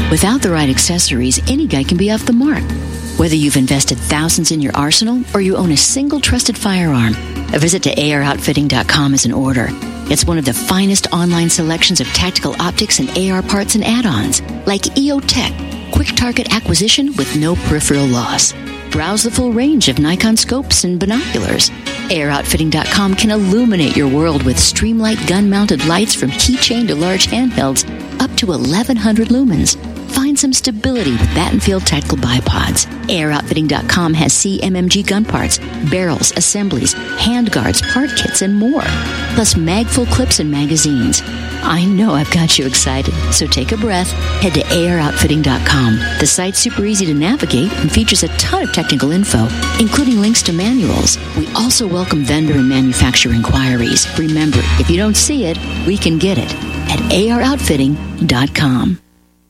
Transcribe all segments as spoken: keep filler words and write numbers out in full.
Without the right accessories, any guy can be off the mark. Whether you've invested thousands in your arsenal or you own a single trusted firearm, a visit to A R outfitting dot com is in order. It's one of the finest online selections of tactical optics and A R parts and add-ons, like E O Tech, quick target acquisition with no peripheral loss. Browse the full range of Nikon scopes and binoculars. A R outfitting dot com can illuminate your world with Streamlight gun-mounted lights from keychain to large handhelds up to eleven hundred lumens. Find some stability with Battenfield Tactical Bipods. A R outfitting dot com has C M M G gun parts, barrels, assemblies, handguards, part kits, and more. Plus mag-full clips and magazines. I know I've got you excited, so take a breath. Head to A R outfitting dot com. The site's super easy to navigate and features a ton of technical info, including links to manuals. We also welcome vendor and manufacturer inquiries. Remember, if you don't see it, we can get it at A R outfitting dot com.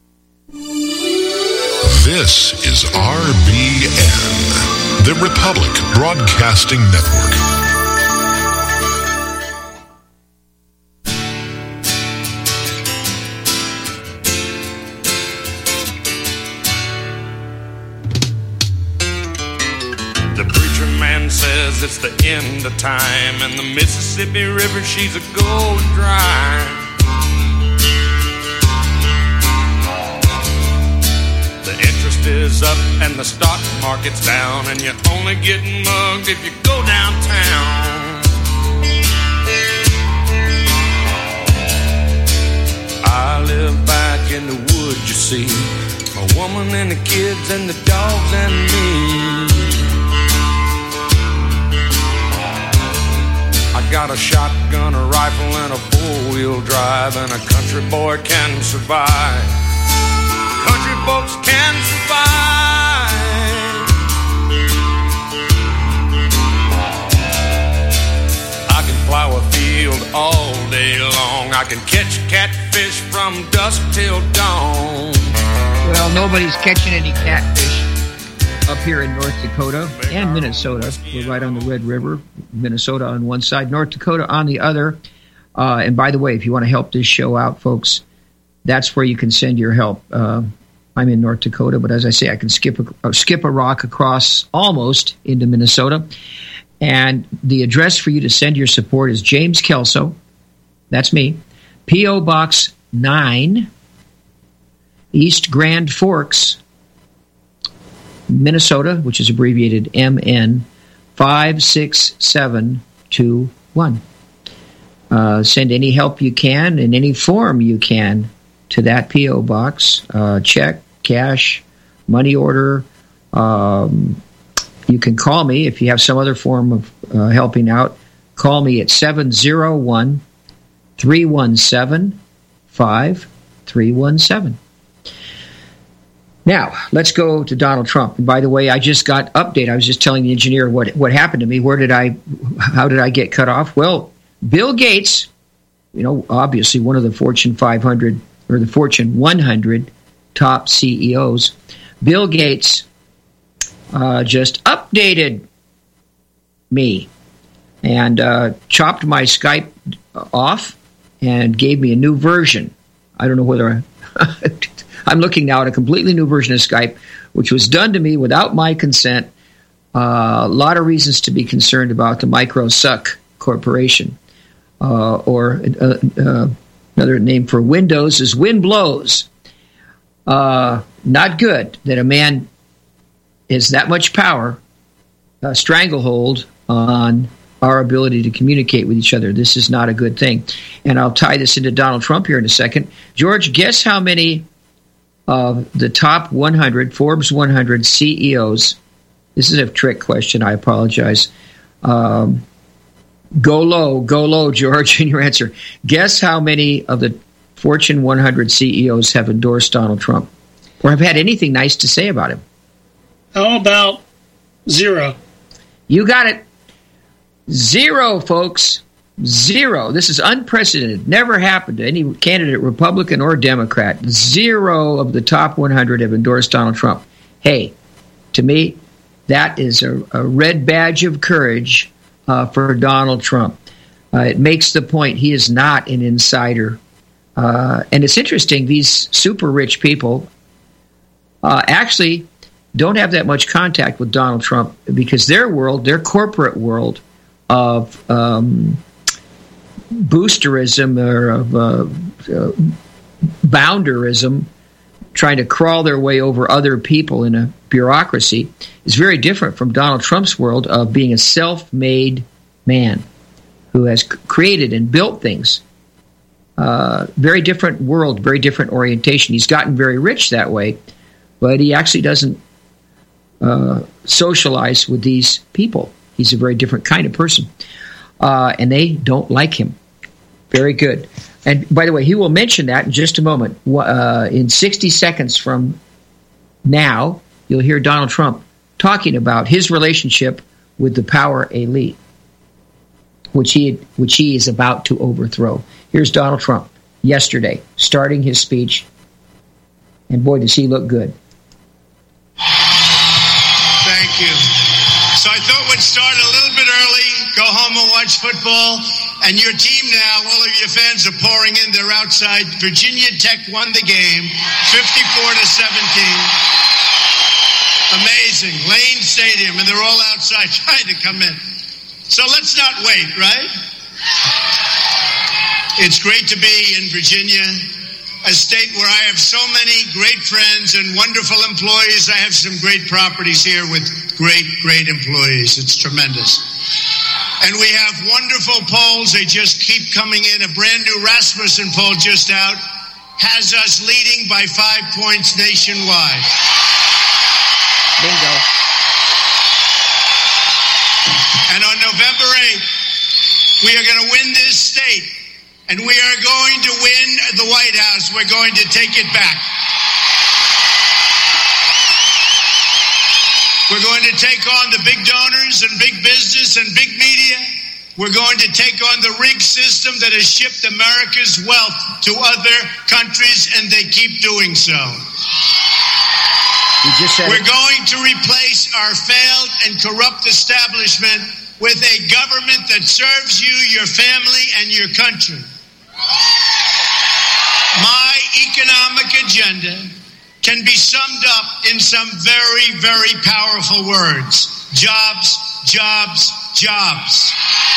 This is R B N, the Republic Broadcasting Network. The preacher man says it's the end of time, and the Mississippi River, she's a going dry. The interest is up and the stock market's down, and you're only getting mugged if you go downtown. I live back in the woods, you see, my woman and the kids and the dogs and me. I got a shotgun, a rifle, and a four-wheel drive, and a country boy can survive. Country folks can survive. I can plow a field all day long. I can catch catfish from dusk till dawn. Well, nobody's catching any catfish up here in North Dakota and Minnesota. We're right on the Red River. Minnesota on one side, North Dakota on the other. Uh, and by the way, if you want to help this show out, folks, that's where you can send your help. Uh, I'm in North Dakota, but as I say, I can skip a, uh, skip a rock across almost into Minnesota. And the address for you to send your support is James Kelso. That's me. P O. Box nine, East Grand Forks, Minnesota, which is abbreviated M N, five six seven two one. Uh, send any help you can in any form you can to that P O box. Uh, check, cash, money order. Um, you can call me if you have some other form of uh, helping out. Call me at seven oh one, three one seven, five three one seven. Now, let's go to Donald Trump. And by the way, I just got update. I was just telling the engineer what, what happened to me. Where did I, how did I get cut off? Well, Bill Gates, you know, obviously one of the Fortune five hundred or the Fortune one hundred top C E Os, Bill Gates uh, just updated me and uh, chopped my Skype off and gave me a new version. I don't know whether I, I'm looking now at a completely new version of Skype, which was done to me without my consent. Uh, a lot of reasons to be concerned about the MicroSuck Corporation. Uh, or uh, uh, another name for Windows is Wind Blows. Uh, not good that a man has that much power, a stranglehold on our ability to communicate with each other. This is not a good thing. And I'll tie this into Donald Trump here in a second. George, guess how many of the top one hundred, Forbes one hundred C E Os, this is a trick question, I apologize. Um, go low, go low, George, in your answer. Guess how many of the Fortune one hundred C E Os have endorsed Donald Trump or have had anything nice to say about him? How about zero? You got it. Zero, folks. Zero. This is unprecedented. Never happened to any candidate, Republican or Democrat. Zero of the top one hundred have endorsed Donald Trump. Hey, to me, that is a, a red badge of courage uh, for Donald Trump. Uh, it makes the point he is not an insider. Uh, and it's interesting, these super rich people, uh, actually don't have that much contact with Donald Trump because their world, their corporate world of um, boosterism or of uh, uh, bounderism, trying to crawl their way over other people in a bureaucracy, is very different from Donald Trump's world of being a self-made man who has c- created and built things. Uh, very different world, very different orientation. He's gotten very rich that way, but he actually doesn't uh, socialize with these people. He's a very different kind of person, uh, and they don't like him. Very good. And by the way, he will mention that in just a moment. Uh, in sixty seconds from now, you'll hear Donald Trump talking about his relationship with the power elite, which he which he is about to overthrow. Here's Donald Trump yesterday, starting his speech, and boy, does he look good. Thank you. So I thought we'd start a little bit early, go home and watch football, and your team now, all of your fans are pouring in, they're outside. Virginia Tech won the game, fifty-four to seventeen. Amazing. Lane Stadium, and they're all outside trying to come in. So let's not wait, right? It's great to be in Virginia, a state where I have so many great friends and wonderful employees. I have some great properties here with great, great employees. It's tremendous. And we have wonderful polls. They just keep coming in. A brand new Rasmussen poll just out has us leading by five points nationwide. Bingo. And on November eighth, we are going to win this state. And we are going to win the White House. We're going to take it back. We're going to take on the big donors and big business and big media. We're going to take on the rigged system that has shipped America's wealth to other countries, and they keep doing so. You just said We're it. going to replace our failed and corrupt establishment with a government that serves you, your family, and your country. My economic agenda can be summed up in some very, very powerful words. Jobs, jobs, jobs.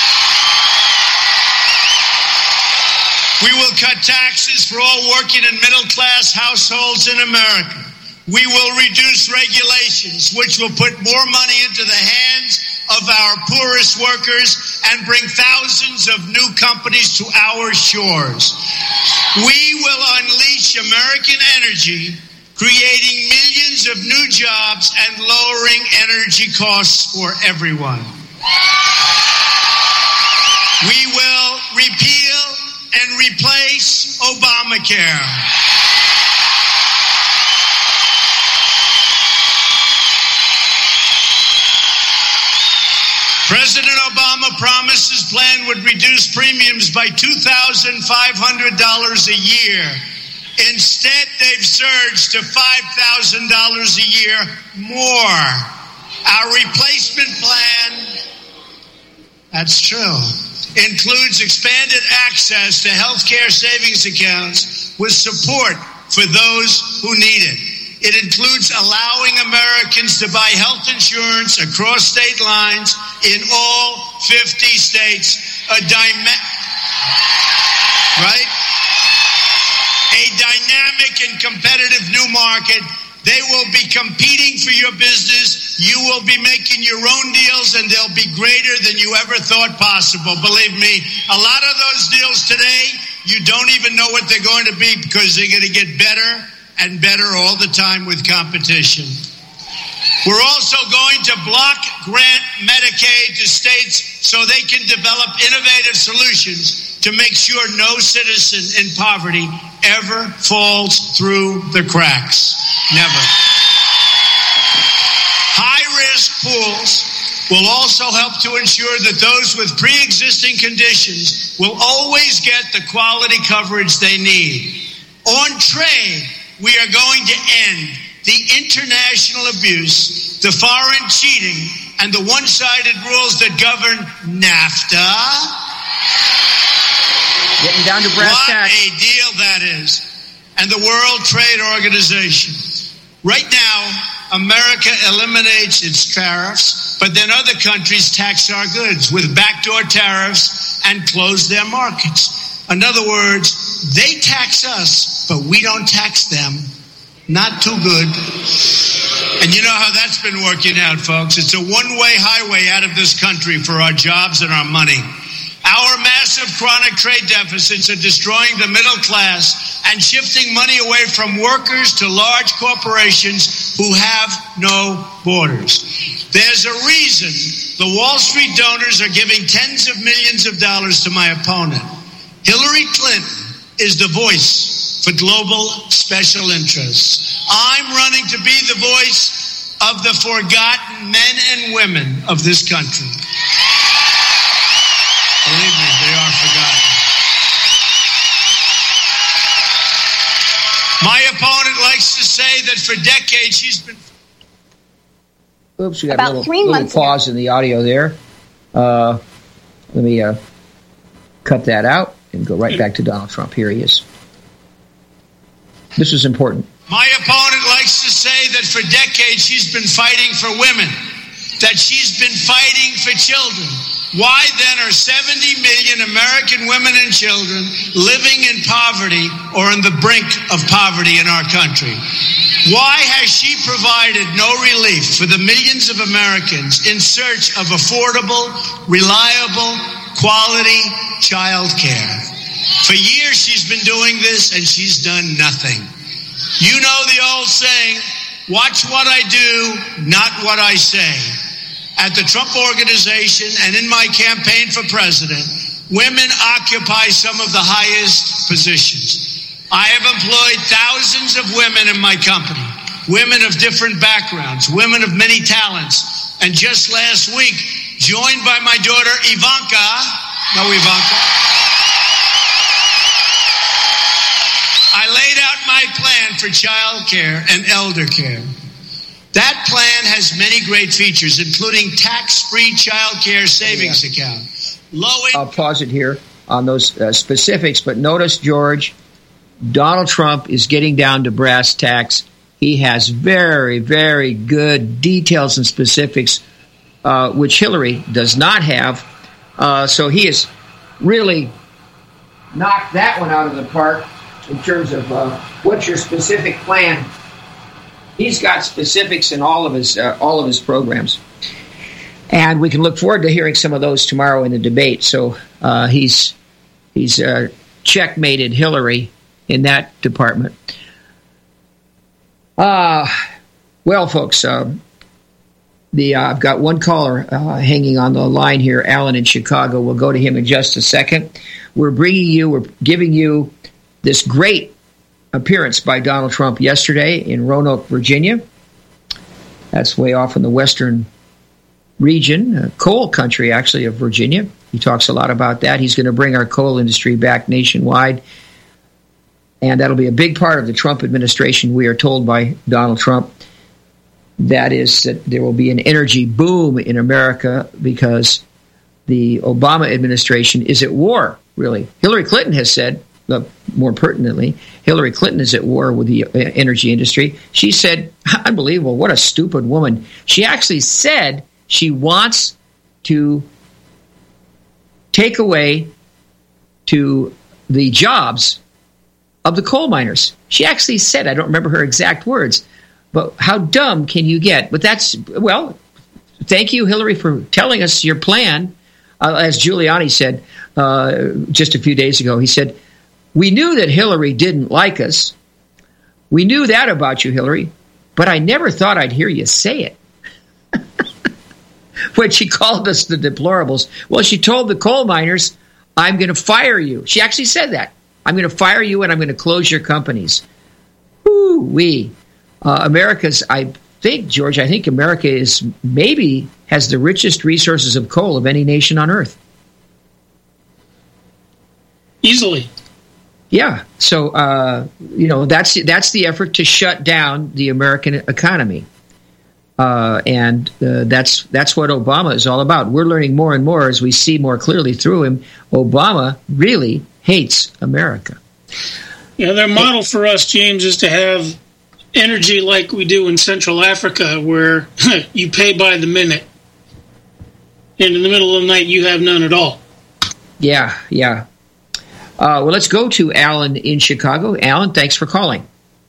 We will cut taxes for all working and middle-class households in America. We will reduce regulations, which will put more money into the hands of our poorest workers and bring thousands of new companies to our shores. We will unleash American energy, creating millions of new jobs and lowering energy costs for everyone. We will repeal and replace Obamacare. President Obama promised his plan would reduce premiums by two thousand five hundred dollars a year. Instead, they've surged to five thousand dollars a year more. Our replacement plan, that's true, includes expanded access to health care savings accounts with support for those who need it. It includes allowing Americans to buy health insurance across state lines in all fifty states. A dyma- right? A dynamic and competitive new market. They will be competing for your business. You will be making your own deals, and they'll be greater than you ever thought possible. Believe me, a lot of those deals today, you don't even know what they're going to be because they're going to get better and better all the time with competition. We're also going to block grant Medicaid to states so they can develop innovative solutions to make sure no citizen in poverty ever falls through the cracks. Never. High-risk pools will also help to ensure that those with pre-existing conditions will always get the quality coverage they need. On trade, we are going to end the international abuse, the foreign cheating, and the one-sided rules that govern NAFTA. Getting down to brass what tacks. a deal that is. And the World Trade Organization. Right now, America eliminates its tariffs, but then other countries tax our goods with backdoor tariffs and close their markets. In other words, they tax us, but we don't tax them. Not too good. And you know how that's been working out, folks. It's a one-way highway out of this country for our jobs and our money. Our massive chronic trade deficits are destroying the middle class and shifting money away from workers to large corporations who have no borders. There's a reason the Wall Street donors are giving tens of millions of dollars to my opponent. Hillary Clinton is the voice for global special interests. I'm running to be the voice of the forgotten men and women of this country. Believe me, they are forgotten. My opponent likes to say that for decades she's been... Oops, we got About a little, three little months pause ago. in the audio there. Uh, let me uh, cut that out and go right back to Donald Trump. Here he is. This is important. My opponent likes to say that for decades she's been fighting for women, that she's been fighting for children. Why then are seventy million American women and children living in poverty or on the brink of poverty in our country? Why has she provided no relief for the millions of Americans in search of affordable, reliable, quality child care? For years she's been doing this and she's done nothing. You know the old saying, watch what I do, not what I say. At the Trump Organization and in my campaign for president, women occupy some of the highest positions. I have employed thousands of women in my company, women of different backgrounds, women of many talents. And just last week, joined by my daughter Ivanka, no Ivanka, I laid out my plan for child care and elder care. That plan has many great features, including tax-free child care savings yeah. account. Low I'll pause it here on those uh, specifics, but notice, George, Donald Trump is getting down to brass tacks. He has very, very good details and specifics, uh, which Hillary does not have. Uh, so he has really knocked that one out of the park in terms of uh, what's your specific plan. He's got specifics in all of his uh, all of his programs, and we can look forward to hearing some of those tomorrow in the debate. So uh, he's he's uh, checkmated Hillary in that department. Uh, well, folks, uh, the uh, I've got one caller uh, hanging on the line here, Alan in Chicago. We'll go to him in just a second. We're bringing you, we're giving you this great appearance by Donald Trump yesterday in Roanoke, Virginia. That's way off in the western region, uh, coal country, actually, of Virginia. He talks a lot about that. He's going to bring our coal industry back nationwide, and that'll be a big part of the Trump administration, we are told by Donald Trump. That is that there will be an energy boom in America because the Obama administration is at war, really. Hillary Clinton has said, Uh, more pertinently, Hillary Clinton is at war with the uh, energy industry. She said, unbelievable, what a stupid woman. She actually said she wants to take away to the jobs of the coal miners. She actually said, I don't remember her exact words, but how dumb can you get? But that's, well, thank you, Hillary, for telling us your plan. Uh, as Giuliani said uh, just a few days ago, he said, we knew that Hillary didn't like us. We knew that about you, Hillary, but I never thought I'd hear you say it. When she called us the deplorables. Well, she told the coal miners, I'm going to fire you. She actually said that. I'm going to fire you and I'm going to close your companies. Woo-wee. Uh, America's, I think, George, I think America is maybe has the richest resources of coal of any nation on earth. Easily. Yeah, so uh, you know that's that's the effort to shut down the American economy, uh, and uh, that's that's what Obama is all about. We're learning more and more as we see more clearly through him. Obama really hates America. Yeah, their model for us, James, is to have energy like we do in Central Africa, where you pay by the minute, and in the middle of the night you have none at all. Yeah, yeah. Uh, well, let's go to Alan in Chicago. Alan, thanks for calling.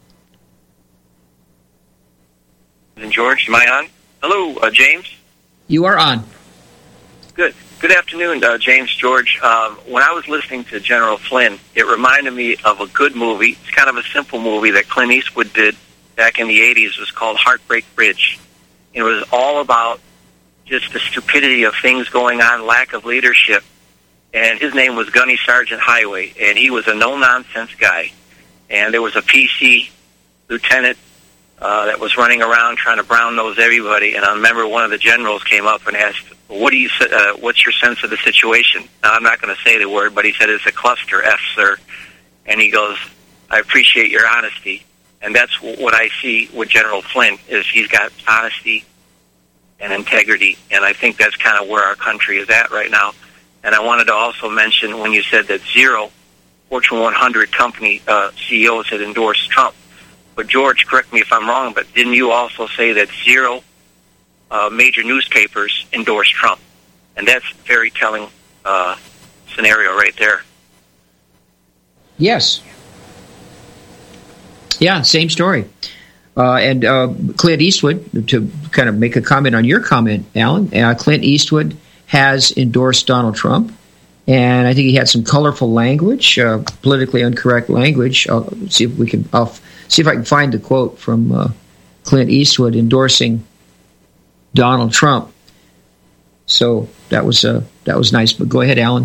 And George, am I on? Hello, uh, James. You are on. Good. Good afternoon, uh, James, George. Um, when I was listening to General Flynn, it reminded me of a good movie. It's kind of a simple movie that Clint Eastwood did back in the eighties. It was called Heartbreak Bridge. It was all about just the stupidity of things going on, lack of leadership. And his name was Gunny Sergeant Highway, and he was a no-nonsense guy. And there was a P C lieutenant uh, that was running around trying to brown-nose everybody. And I remember one of the generals came up and asked, What do you? Uh, what's your sense of the situation? Now, I'm not going to say the word, but he said it's a cluster F, sir. And he goes, I appreciate your honesty. And that's what I see with General Flynn, is he's got honesty and integrity. And I think that's kind of where our country is at right now. And I wanted to also mention when you said that zero Fortune one hundred company uh, C E Os had endorsed Trump. But George, correct me if I'm wrong, but didn't you also say that zero Uh, major newspapers endorse Trump? And that's a very telling uh, scenario right there. Yes. Yeah, same story. Uh, and uh, Clint Eastwood, to kind of make a comment on your comment, Alan, uh, Clint Eastwood has endorsed Donald Trump, and I think he had some colorful language, uh, politically incorrect language. I'll see if we can. I'll see if I can find the quote from uh, Clint Eastwood endorsing Donald Trump. So that was uh, that was nice. But go ahead, Alan.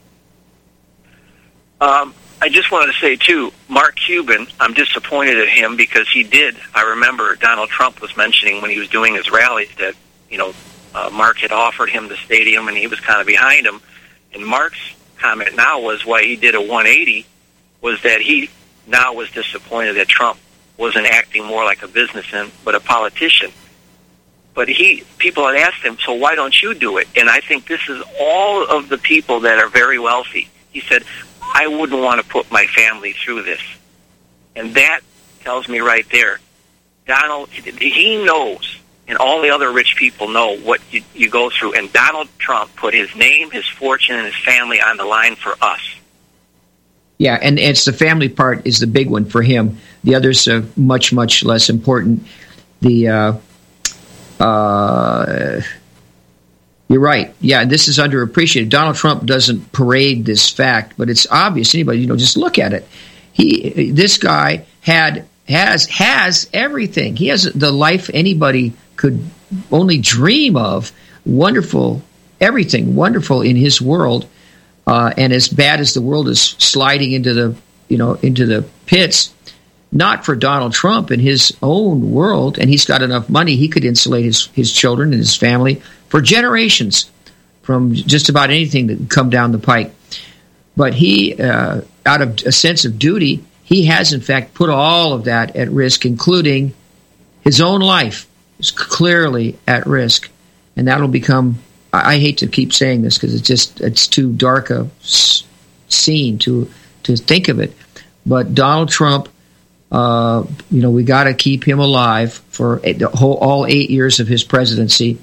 Um, I just wanted to say too, Mark Cuban. I'm disappointed at him because he did. I remember Donald Trump was mentioning when he was doing his rallies that you know uh, Mark had offered him the stadium and he was kind of behind him. And Mark's comment now was why he did a one eighty was that he now was disappointed that Trump wasn't acting more like a businessman but a politician. But he, people had asked him, so why don't you do it? And I think this is all of the people that are very wealthy. He said, I wouldn't want to put my family through this. And that tells me right there, Donald, he knows, and all the other rich people know what you, you go through. And Donald Trump put his name, his fortune, and his family on the line for us. Yeah, and it's the family part is the big one for him. The others are much, much less important. The... Uh, Uh, you're right. Yeah, this is underappreciated. Donald Trump doesn't parade this fact, but it's obvious. Anybody, you know, just look at it. He, this guy had has has everything. He has the life anybody could only dream of. Wonderful, everything wonderful in his world. Uh, and as bad as the world is sliding into the, you know, into the pits. Not for Donald Trump in his own world, and he's got enough money, he could insulate his, his children and his family for generations from just about anything that can come down the pike. But he, uh, out of a sense of duty, he has in fact put all of that at risk, including his own life is clearly at risk. And that'll become, I, I hate to keep saying this because it's just, it's too dark a s- scene to, to think of it. But Donald Trump, Uh, you know, we got to keep him alive for the whole, all eight years of his presidency.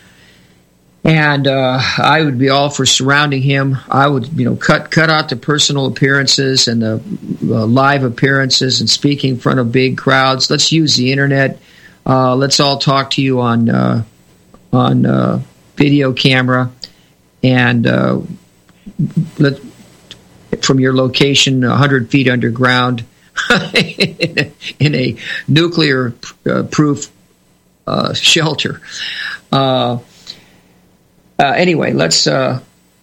And uh, I would be all for surrounding him. I would, you know, cut cut out the personal appearances and the uh, live appearances and speaking in front of big crowds. Let's use the internet. Uh, let's all talk to you on uh, on uh, video camera and uh, let from your location, one hundred feet underground. in, a, in a nuclear uh, proof uh, shelter. Uh, uh, anyway, let's. Uh,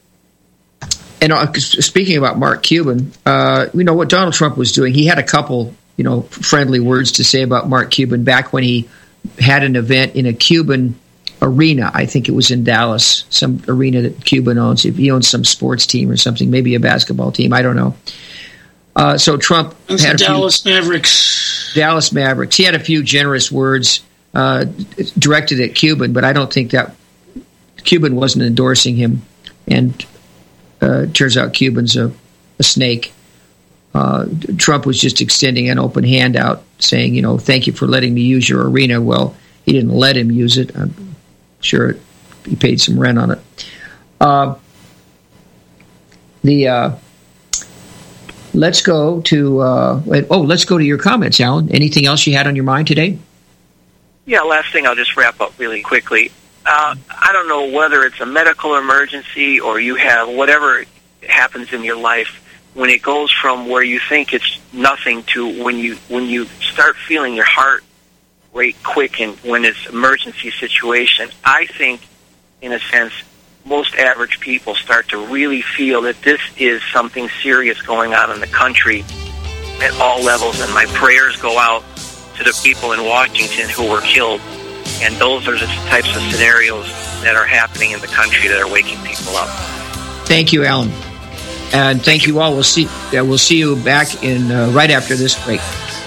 and uh, speaking about Mark Cuban, uh, you know what Donald Trump was doing. He had a couple, you know, friendly words to say about Mark Cuban back when he had an event in a Cuban arena. I think it was in Dallas, some arena that Cuban owns. If he owns some sports team or something, maybe a basketball team. I don't know. Uh, so Trump That's had a Dallas few, Mavericks. Dallas Mavericks. He had a few generous words uh, directed at Cuban, but I don't think that Cuban wasn't endorsing him. And uh, it turns out Cuban's a, a snake. Uh, Trump was just extending an open hand out saying, you know, thank you for letting me use your arena. Well, he didn't let him use it. I'm sure he paid some rent on it. Uh, the uh, let's go to uh, oh, let's go to your comments, Alan. Anything else you had on your mind today? Yeah, last thing I'll just wrap up really quickly. Uh, I don't know whether it's a medical emergency or you have whatever happens in your life, when it goes from where you think it's nothing to when you when you start feeling your heart rate quicken when it's emergency situation. I think, in a sense, most average people start to really feel that this is something serious going on in the country at all levels, and my prayers go out to the people in Washington who were killed. And those are the types of scenarios that are happening in the country that are waking people up. Thank you, Alan. And thank you all. We'll see. Uh, we'll see you back in uh, right after this break.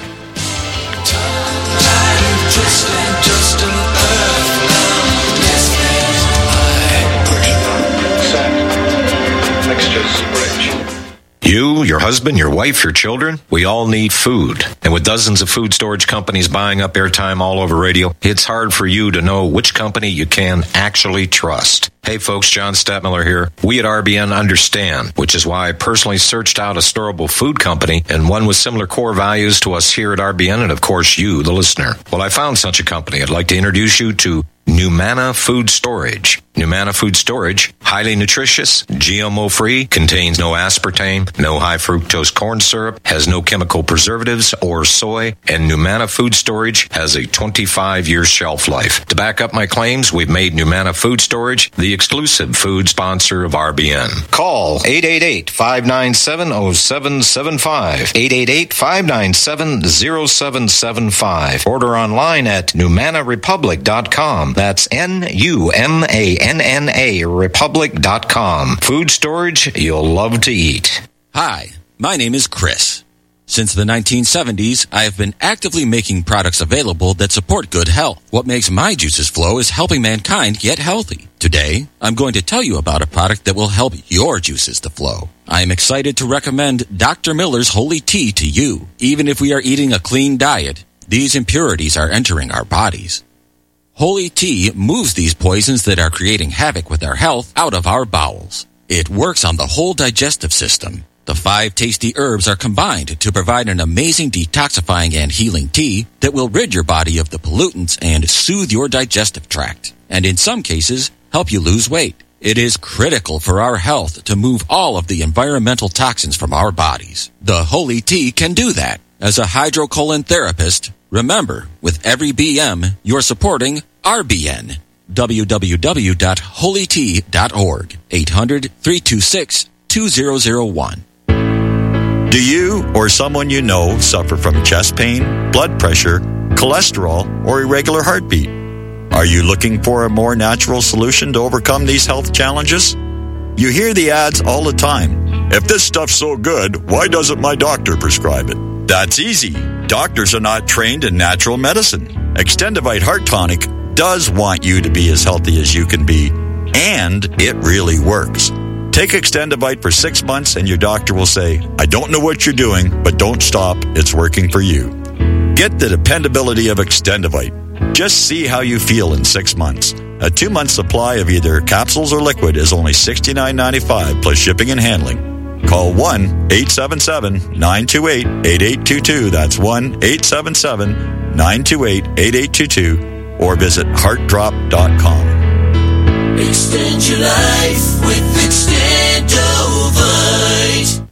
You, your husband, your wife, your children, we all need food. And with dozens of food storage companies buying up airtime all over radio, it's hard for you to know which company you can actually trust. Hey folks, John Stadtmiller here. We at R B N understand, which is why I personally searched out a storable food company and one with similar core values to us here at R B N and of course you, the listener. Well, I found such a company. I'd like to introduce you to Numana Food Storage. Numana Food Storage, highly nutritious, G M O-free, contains no aspartame, no high fructose corn syrup, has no chemical preservatives or soy, and Numana Food Storage has a twenty-five year shelf life. To back up my claims, we've made Numana Food Storage the exclusive food sponsor of R B N. Call eight eight eight, five nine seven, zero seven seven five, eight eight eight, five nine seven, zero seven seven five. Order online at numana republic dot com. That's N U M A N N A republic dot com. Food storage you'll love to eat. Hi, my name is Chris. Since the nineteen seventies, I have been actively making products available that support good health. What makes my juices flow is helping mankind get healthy. Today, I'm going to tell you about a product that will help your juices to flow. I am excited to recommend Doctor Miller's Holy Tea to you. Even if we are eating a clean diet, these impurities are entering our bodies. Holy Tea moves these poisons that are creating havoc with our health out of our bowels. It works on the whole digestive system. The five tasty herbs are combined to provide an amazing detoxifying and healing tea that will rid your body of the pollutants and soothe your digestive tract, and in some cases, help you lose weight. It is critical for our health to move all of the environmental toxins from our bodies. The Holy Tea can do that. As a hydrocolon therapist, remember, with every B M, you're supporting R B N. w w w dot holy tea dot org. eight hundred, three two six, two zero zero one. Do you or someone you know suffer from chest pain, blood pressure, cholesterol, or irregular heartbeat? Are you looking for a more natural solution to overcome these health challenges? You hear the ads all the time. If this stuff's so good, why doesn't my doctor prescribe it? That's easy. Doctors are not trained in natural medicine. Extendivite Heart Tonic does want you to be as healthy as you can be, and it really works. Take Extendivite for six months and your doctor will say, I don't know what you're doing, but don't stop. It's working for you. Get the dependability of Extendivite. Just see how you feel in six months. A two-month supply of either capsules or liquid is only sixty-nine ninety-five plus shipping and handling. Call one eight seven seven, nine two eight, eight eight two two. That's one eight seven seven, nine two eight, eight eight two two. Or visit heart drop dot com. Extend your life with Extendovite.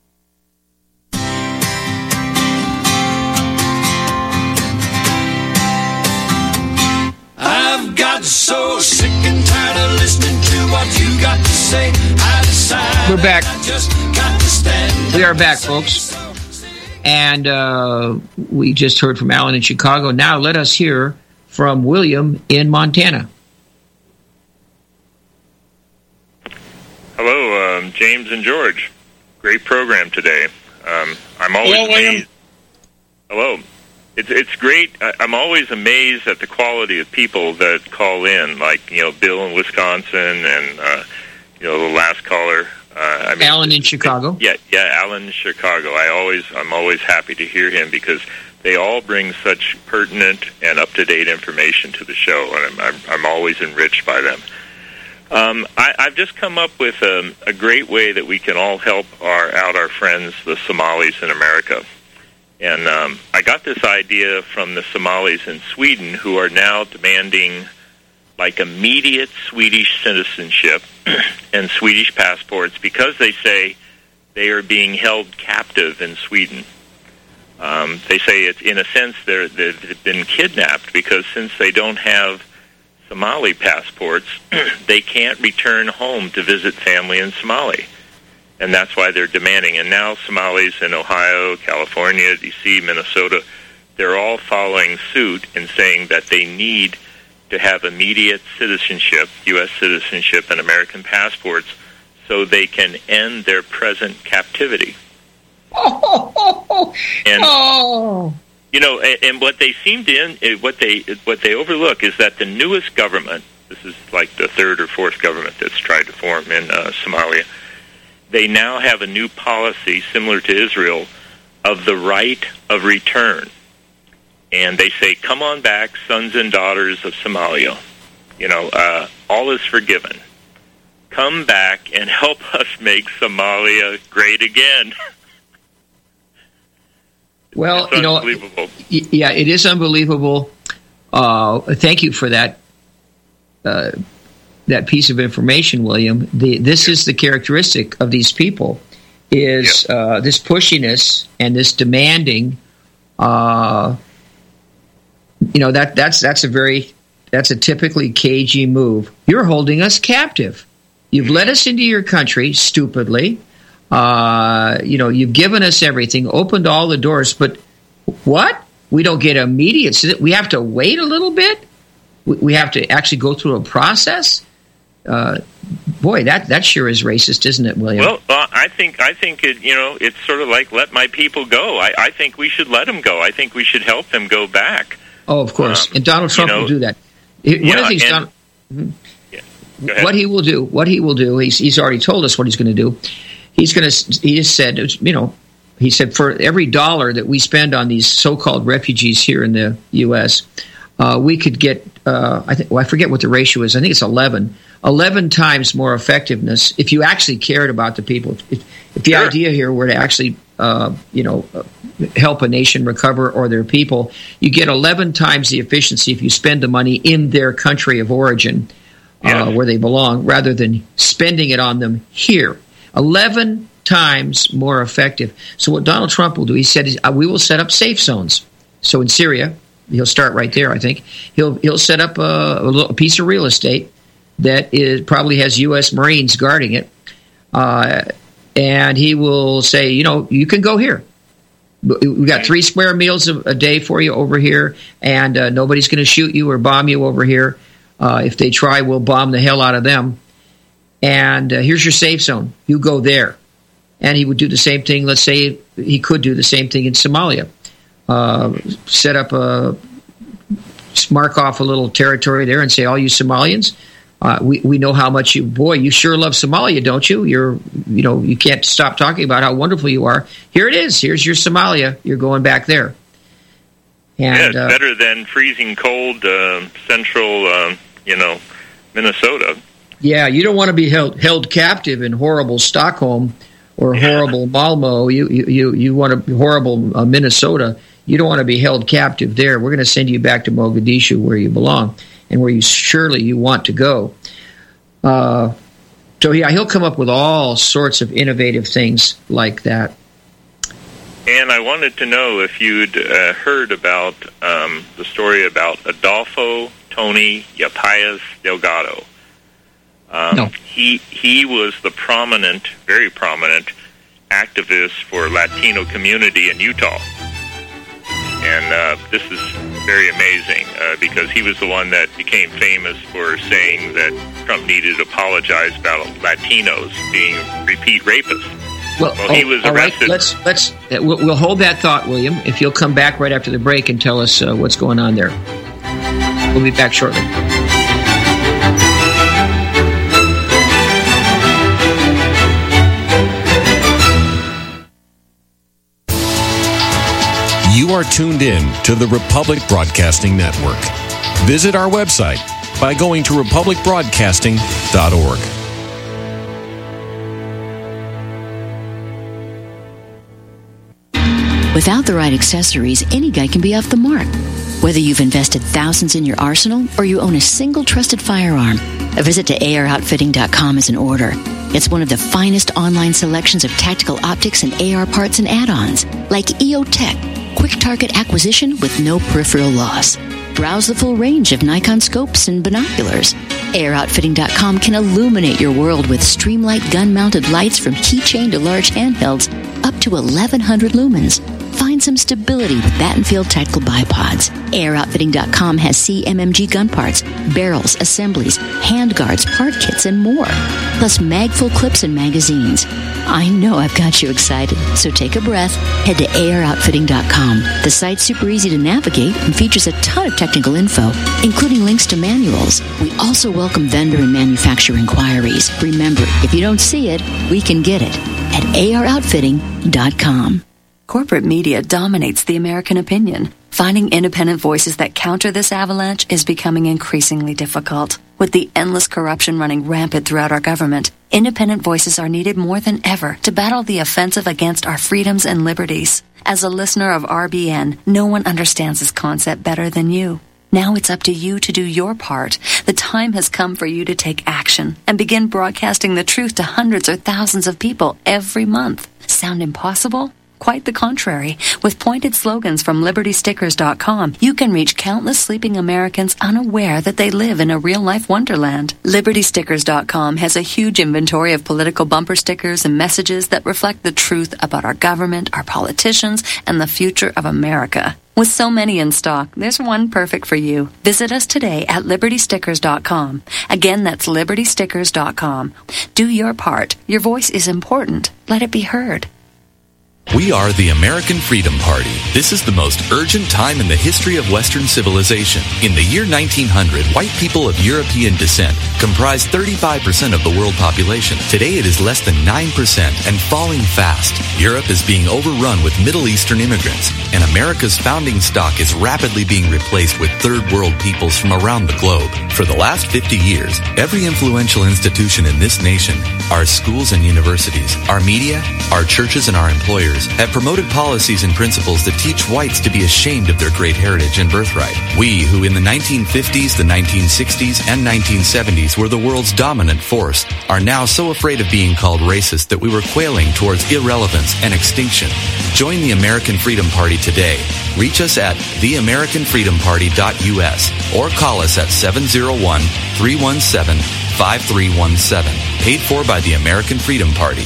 I've got so sick and tired of listening to what you got to say. I decided We're back. I just got to stand. We are back, folks. And uh, we just heard from Alan in Chicago. Now let us hear from William in Montana. Hello, um, James and George. Great program today. Um, I'm always Hello, William. amazed. Hello. It's it's great. I, I'm always amazed at the quality of people that call in, like you know Bill in Wisconsin, and uh, you know the last caller Uh, I mean, Alan in Chicago. Yeah, yeah, Alan in Chicago. I always, I'm always happy to hear him because they all bring such pertinent and up-to-date information to the show, and I'm, I'm, I'm always enriched by them. Um, I, I've just come up with a, a great way that we can all help our out our friends, the Somalis in America. And um, I got this idea from the Somalis in Sweden, who are now demanding like immediate Swedish citizenship and Swedish passports because they say they are being held captive in Sweden. Um, they say it's in a sense they're, they've been kidnapped because since they don't have Somali passports, they can't return home to visit family in Somali. And that's why they're demanding. And now Somalis in Ohio, California, D C, Minnesota, they're all following suit and saying that they need to have immediate citizenship, U S citizenship, and American passports so they can end their present captivity. Oh, oh, oh, and oh. You know, and, and what they seem to end, what they what they overlook is that the newest government, this is like the third or fourth government that's tried to form in uh, Somalia, they now have a new policy similar to Israel of the right of return. And they say, come on back, sons and daughters of Somalia. You know, uh, all is forgiven. Come back and help us make Somalia great again. Well, it's you know, yeah, it is unbelievable. Uh, thank you for that uh, that piece of information, William. The, this yeah. is the characteristic of these people, is yeah. uh, this pushiness and this demanding. Uh, you know, that that's that's a very that's a typically cagey move. You're holding us captive. You've let us into your country stupidly. Uh, you know, you've given us everything, opened all the doors, but what? We don't get immediate. We have to wait a little bit. We have to actually go through a process. Uh, boy, that that sure is racist, isn't it, William? Well, uh, I think I think it. You know, it's sort of like let my people go. I, I think we should let them go. I think we should help them go back. Oh, of course, um, and Donald Trump you know, will do that. One yeah, of the things, and, Donald, yeah, what he will do, what he will do, he's he's already told us what he's going to do. He's going to. He just said, you know, he said for every dollar that we spend on these so-called refugees here in the U S, uh, we could get. Uh, I think. Well, I forget what the ratio is. I think it's eleven. Eleven times more effectiveness if you actually cared about the people. If, if the sure. idea here were to actually, uh, you know, uh, help a nation recover or their people, you get eleven times the efficiency if you spend the money in their country of origin, yeah. uh, where they belong, rather than spending it on them here. eleven times more effective. So what Donald Trump will do, he said, uh, we will set up safe zones. So in Syria, he'll start right there, I think. He'll he'll set up a, a, little, a piece of real estate that is probably has U S Marines guarding it. Uh, and he will say, you know, you can go here. We've got three square meals a, a day for you over here, and uh, nobody's going to shoot you or bomb you over here. Uh, if they try, we'll bomb the hell out of them. And uh, here's your safe zone. You go there. And he would do the same thing. Let's say he could do the same thing in Somalia. Uh, set up a, mark off a little territory there and say, all you Somalians, uh, we, we know how much you, boy, you sure love Somalia, don't you? You're, you know, you can't stop talking about how wonderful you are. Here it is. Here's your Somalia. You're going back there. And, yeah, it's uh, better than freezing cold uh, central, uh, you know, Minnesota. Yeah, you don't want to be held held captive in horrible Stockholm or horrible Malmo. You you you, you want to horrible uh, Minnesota. You don't want to be held captive there. We're going to send you back to Mogadishu, where you belong and where you surely you want to go. Uh, so yeah, he'll come up with all sorts of innovative things like that. And I wanted to know if you'd uh, heard about um, the story about Adolfo Tony Yapayas Delgado. Um, no. He he was the prominent, very prominent activist for Latino community in Utah. And uh, this is very amazing uh, because he was the one that became famous for saying that Trump needed to apologize about Latinos being repeat rapists. Well, well oh, he was all right. arrested. Let's let's uh, we'll, we'll hold that thought, William. If you'll come back right after the break and tell us uh, what's going on there, we'll be back shortly. You are tuned in to the Republic Broadcasting Network. Visit our website by going to republic broadcasting dot org. Without the right accessories, any guy can be off the mark. Whether you've invested thousands in your arsenal or you own a single trusted firearm, a visit to A R outfitting dot com is in order. It's one of the finest online selections of tactical optics and A R parts and add-ons, like E O Tech, quick target acquisition with no peripheral loss. Browse the full range of Nikon scopes and binoculars. A R outfitting dot com can illuminate your world with Streamlight gun-mounted lights from keychain to large handhelds up to eleven hundred lumens. Find some stability with Battenfield tactical bipods. A R outfitting dot com has C M M G gun parts, barrels, assemblies, handguards, part kits, and more. Plus magful clips and magazines. I know I've got you excited, so take a breath. Head to A R outfitting dot com. The site's super easy to navigate and features a ton of technical info, including links to manuals. We also welcome vendor and manufacturer inquiries. Remember, if you don't see it, we can get it at A R outfitting dot com. Corporate media dominates the American opinion. Finding independent voices that counter this avalanche is becoming increasingly difficult. With the endless corruption running rampant throughout our government, independent voices are needed more than ever to battle the offensive against our freedoms and liberties. As a listener of R B N, no one understands this concept better than you. Now it's up to you to do your part. The time has come for you to take action and begin broadcasting the truth to hundreds or thousands of people every month. Sound impossible? Quite the contrary. With pointed slogans from liberty stickers dot com, you can reach countless sleeping Americans unaware that they live in a real-life wonderland. liberty stickers dot com has a huge inventory of political bumper stickers and messages that reflect the truth about our government, our politicians, and the future of America. With so many in stock, there's one perfect for you. Visit us today at liberty stickers dot com. Again, that's liberty stickers dot com. Do your part. Your voice is important. Let it be heard. We are the American Freedom Party. This is the most urgent time in the history of Western civilization. In the year nineteen hundred, white people of European descent comprised thirty-five percent of the world population. Today it is less than nine percent and falling fast. Europe is being overrun with Middle Eastern immigrants, and America's founding stock is rapidly being replaced with third world peoples from around the globe. For the last fifty years, every influential institution in this nation, our schools and universities, our media, our churches, and our employers have promoted policies and principles that teach whites to be ashamed of their great heritage and birthright. We, who in the nineteen fifties, the nineteen sixties, and nineteen seventies were the world's dominant force, are now so afraid of being called racist that we were quailing towards irrelevance and extinction. Join the American Freedom Party today. Reach us at the american freedom party dot u s or call us at seven oh one, three one seven, five three one seven. Paid for by the American Freedom Party.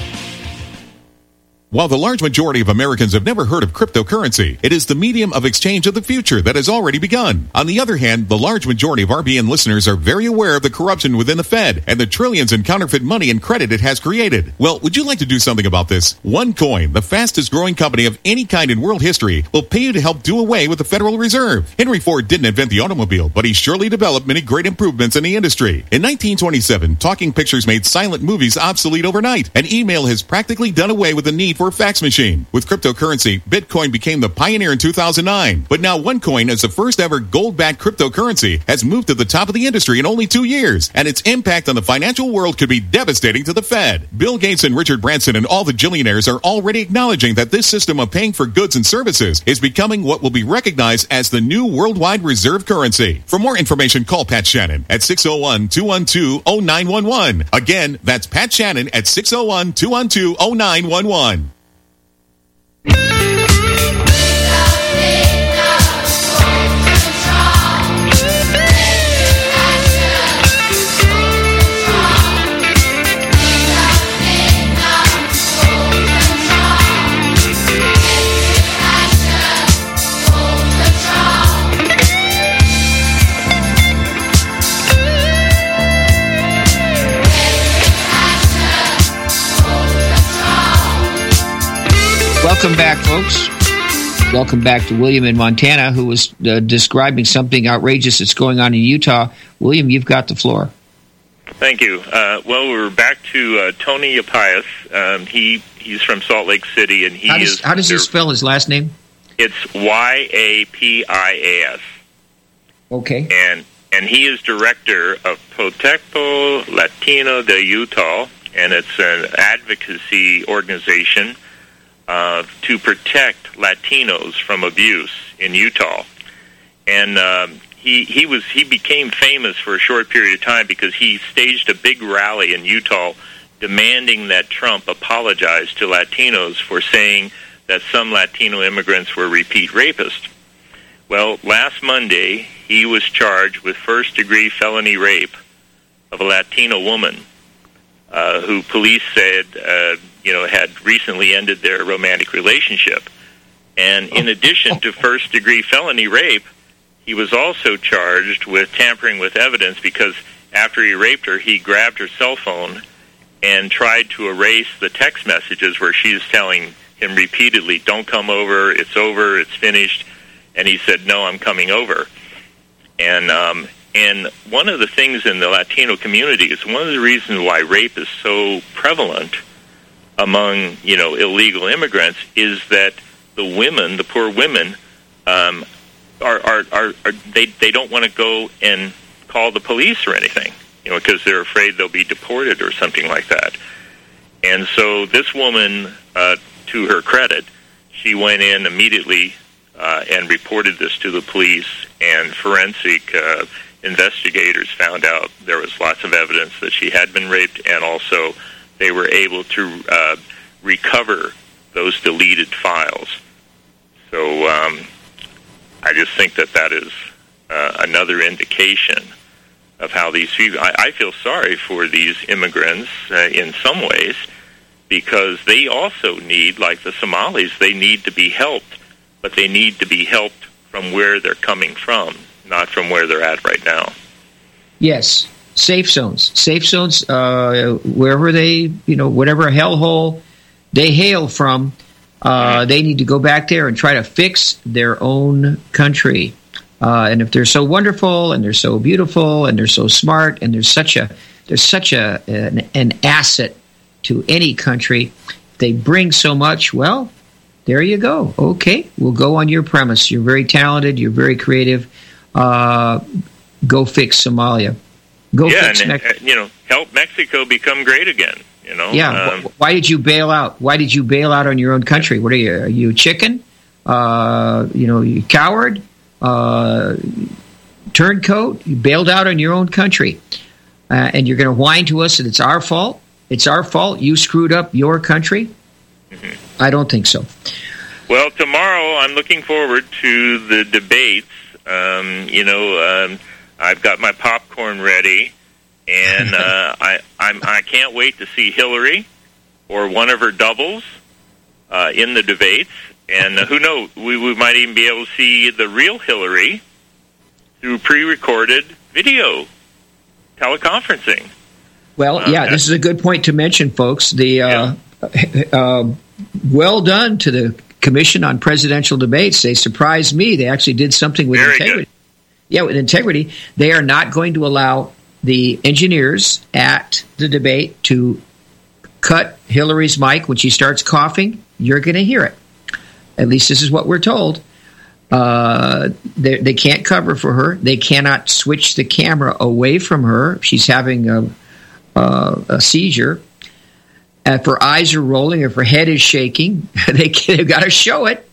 While the large majority of Americans have never heard of cryptocurrency, it is the medium of exchange of the future that has already begun. On the other hand, the large majority of R B N listeners are very aware of the corruption within the Fed and the trillions in counterfeit money and credit it has created. Well, would you like to do something about this? OneCoin, the fastest growing company of any kind in world history, will pay you to help do away with the Federal Reserve. Henry Ford didn't invent the automobile, but he surely developed many great improvements in the industry. In nineteen twenty-seven, talking pictures made silent movies obsolete overnight, and email has practically done away with the need for a fax machine. With cryptocurrency, Bitcoin became the pioneer in two thousand nine. But now OneCoin, as the first ever gold-backed cryptocurrency, has moved to the top of the industry in only two years, and its impact on the financial world could be devastating to the Fed. Bill Gates and Richard Branson and all the billionaires are already acknowledging that this system of paying for goods and services is becoming what will be recognized as the new worldwide reserve currency. For more information, call Pat Shannon at six oh one, two one two, oh nine one one. Again, that's Pat Shannon at six oh one, two one two, oh nine one one. Welcome back, folks. Welcome back to William in Montana, who was uh, describing something outrageous that's going on in Utah. William, you've got the floor. Thank you. Uh, well, we're back to uh, Tony Appius. Um, he he's from Salt Lake City, and he how does, is. How does he spell his last name? It's Y A P I A S. Okay. And and he is director of Protecto Latino de Utah, and it's an advocacy organization uh, to protect Latinos from abuse in Utah. And um, he he was he became famous for a short period of time because he staged a big rally in Utah demanding that Trump apologize to Latinos for saying that some Latino immigrants were repeat rapists. Well, last Monday, he was charged with first-degree felony rape of a Latino woman uh, who police said, uh, you know, had recently ended their romantic relationship. And in addition to first-degree felony rape, he was also charged with tampering with evidence because after he raped her, he grabbed her cell phone and tried to erase the text messages where she's telling him repeatedly, don't come over, it's over, it's finished. And he said, no, I'm coming over. And um, and one of the things in the Latino community is one of the reasons why rape is so prevalent among, you know, illegal immigrants is that the women, the poor women, um, are, are, are, are they, they don't want to go and call the police or anything, you know, because they're afraid they'll be deported or something like that. And so this woman, uh, to her credit, she went in immediately uh, and reported this to the police, and forensic uh, investigators found out there was lots of evidence that she had been raped, and also they were able to uh, recover those deleted files. So um, I just think that that is uh, another indication of how these people... I, I feel sorry for these immigrants uh, in some ways, because they also need, like the Somalis, they need to be helped, but they need to be helped from where they're coming from, not from where they're at right now. Yes, safe zones. Safe zones, uh, wherever they, you know, whatever hellhole they hail from, uh, they need to go back there and try to fix their own country. Uh, and if they're so wonderful and they're so beautiful and they're so smart and there's such a there's such a an, an asset to any country, they bring so much, well, there you go. Okay, we'll go on your premise. You're very talented. You're very creative. Uh, go fix Somalia. Go yeah, fix and, Mexico. Uh, you know, help Mexico become great again. You know. Yeah. Um, why did you bail out? Why did you bail out on your own country? What are you? Are you a chicken? Uh, you know, you coward, uh, turncoat. You bailed out on your own country, uh, and you're going to whine to us that it's our fault. It's our fault. You screwed up your country. Mm-hmm. I don't think so. Well, tomorrow I'm looking forward to the debates. Um, you know, um, I've got my popcorn ready, and uh, I I'm, I can't wait to see Hillary or one of her doubles uh, in the debates. And uh, who knows, we, we might even be able to see the real Hillary through pre-recorded video teleconferencing. Well, uh, yeah, this is a good point to mention, folks. The uh, yeah. uh, well done to the Commission on Presidential Debates. They surprised me. They actually did something with Very integrity. Good. Yeah, with integrity. They are not going to allow the engineers at the debate to cut Hillary's mic when she starts coughing. You're going to hear it. At least this is what we're told. Uh, they, they can't cover for her. They cannot switch the camera away from her if she's having a, uh, a seizure. If her eyes are rolling, if her head is shaking, they, they've got to show it.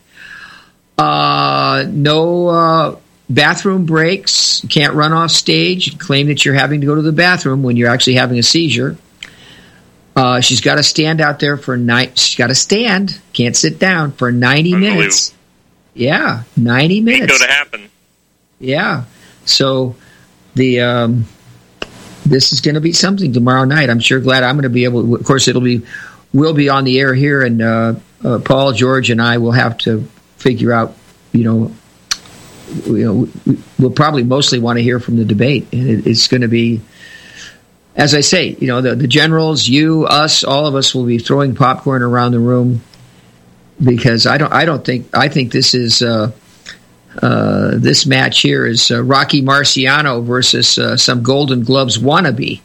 Uh, no uh, bathroom breaks. You can't run off stage and claim that you're having to go to the bathroom when you're actually having a seizure. Uh, she's got to stand out there for night. She's got to stand. Can't sit down for ninety minutes. Yeah, ninety minutes. Ain't going to happen. Yeah. So the um, this is going to be something tomorrow night. I'm sure glad I'm going to be able to, of course, it'll be, we'll be on the air here, and uh, uh, Paul, George, and I will have to figure out, you know, you know, we'll probably mostly want to hear from the debate. And it, it's going to be, as I say, you know, the, the generals, you, us, all of us will be throwing popcorn around the room, because I don't, I don't think, I think this is, uh, uh, this match here is uh, Rocky Marciano versus uh, some Golden Gloves wannabe.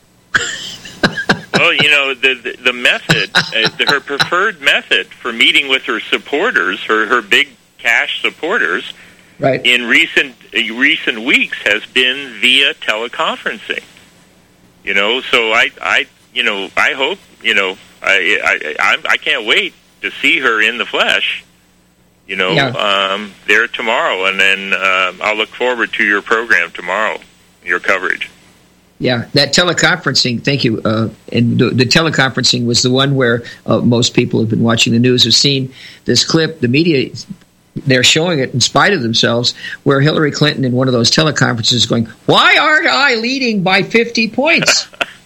Well, you know, the the, the method, uh, her preferred method for meeting with her supporters, her her big cash supporters right. in recent uh, recent weeks has been via teleconferencing. You know, so I, I, you know, I hope, you know, I, I, I, I can't wait to see her in the flesh. You know, yeah. um, there tomorrow, and then uh, I'll look forward to your program tomorrow, your coverage. Yeah, that teleconferencing, thank you. Uh, and the, the teleconferencing was the one where uh, most people who've been watching the news have seen this clip. The media, they're showing it in spite of themselves, where Hillary Clinton in one of those teleconferences is going, "Why aren't I leading by fifty points?"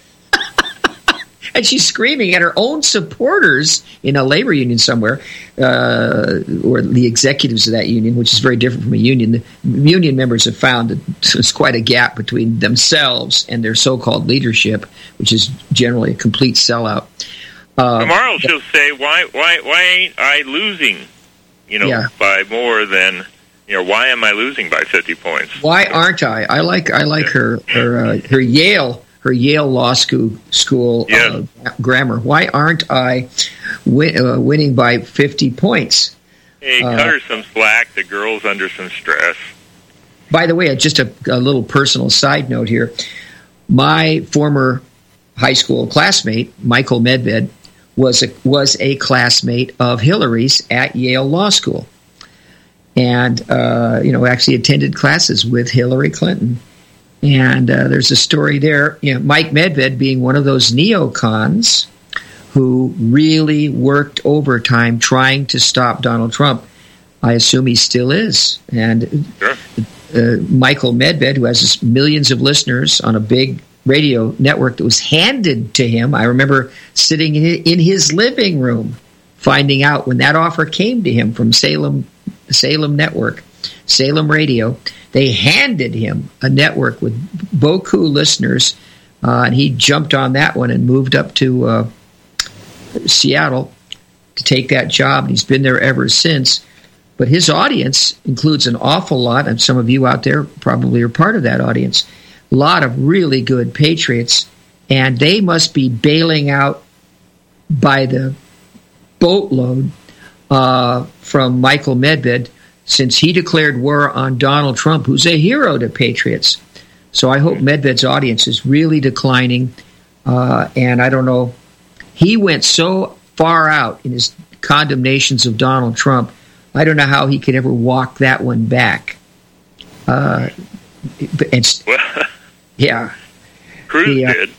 And she's screaming at her own supporters in a labor union somewhere, uh, or the executives of that union, which is very different from a union. The union members have found that there's quite a gap between themselves and their so-called leadership, which is generally a complete sellout. Uh, Tomorrow she'll say, why, why, why ain't I losing, you know, yeah. by more than, you know, why am I losing by fifty points? Why aren't I? I like I like her her uh, her Yale. Her Yale Law School school yeah. uh, grammar. Why aren't I win, uh, winning by fifty points? Hey, cut uh, her some slack. The girl's under some stress. By the way, just a, a little personal side note here. My former high school classmate, Michael Medved, was a, was a classmate of Hillary's at Yale Law School. And, uh, you know, actually attended classes with Hillary Clinton. And uh, there's a story there, you know, Mike Medved being one of those neocons who really worked overtime trying to stop Donald Trump. I assume he still is. And sure. uh, Michael Medved, who has millions of listeners on a big radio network that was handed to him, I remember sitting in his living room finding out when that offer came to him from Salem, Salem Network, Salem Radio. They handed him a network with beaucoup listeners, uh, and he jumped on that one and moved up to uh, Seattle to take that job. He's been there ever since. But his audience includes an awful lot, and some of you out there probably are part of that audience, a lot of really good patriots, and they must be bailing out by the boatload uh, from Michael Medved, since he declared war on Donald Trump, who's a hero to patriots. So I hope Medved's audience is really declining. Uh, and I don't know, he went so far out in his condemnations of Donald Trump, I don't know how he could ever walk that one back. Uh, it's, yeah. Cruz the, uh, did.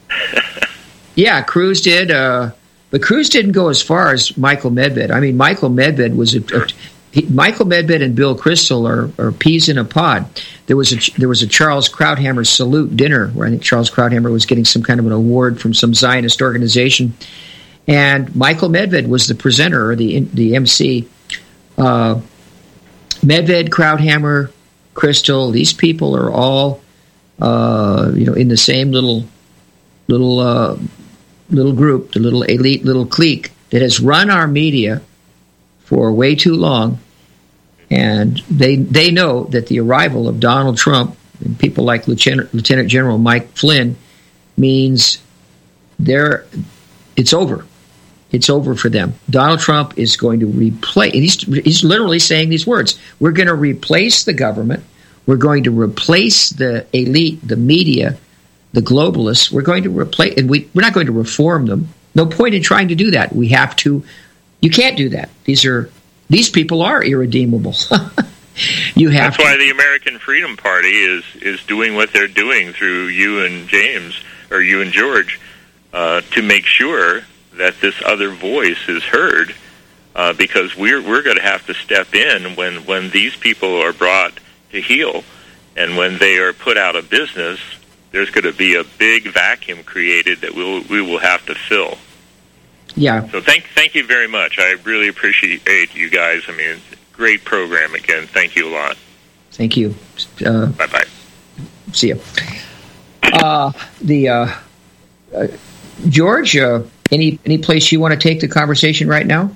yeah, Cruz did. Uh, but Cruz didn't go as far as Michael Medved. I mean, Michael Medved was a... a He, Michael Medved and Bill Kristol are, are peas in a pod. There was a there was a Charles Krauthammer salute dinner where I think Charles Krauthammer was getting some kind of an award from some Zionist organization, and Michael Medved was the presenter or the the M C. Uh, Medved, Krauthammer, Kristol, these people are all uh, you know in the same little little uh, little group, the little elite little clique that has run our media for way too long, and they they know that the arrival of Donald Trump and people like Lieutenant, Lieutenant General Mike Flynn means they're it's over. It's over for them. Donald Trump is going to replace. He's, he's literally saying these words: "We're going to replace the government. We're going to replace the elite, the media, the globalists. We're going to replace, and we we're not going to reform them. No point in trying to do that. We have to." You can't do that. These are these people are irredeemable. you have. That's why the American Freedom Party is is doing what they're doing through you and James, or you and George, uh, to make sure that this other voice is heard. Uh, because we're we're going to have to step in when when these people are brought to heel, and when they are put out of business. There's going to be a big vacuum created that we'll we will have to fill. Yeah. So thank thank you very much. I really appreciate you guys. I mean, great program again. Thank you a lot. Thank you. Uh, bye bye. See you. Uh, the uh, uh, George, uh, any any place you want to take the conversation right now?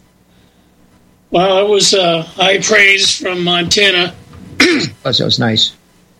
Well, it was uh, high praise from Montana. oh, so it's nice.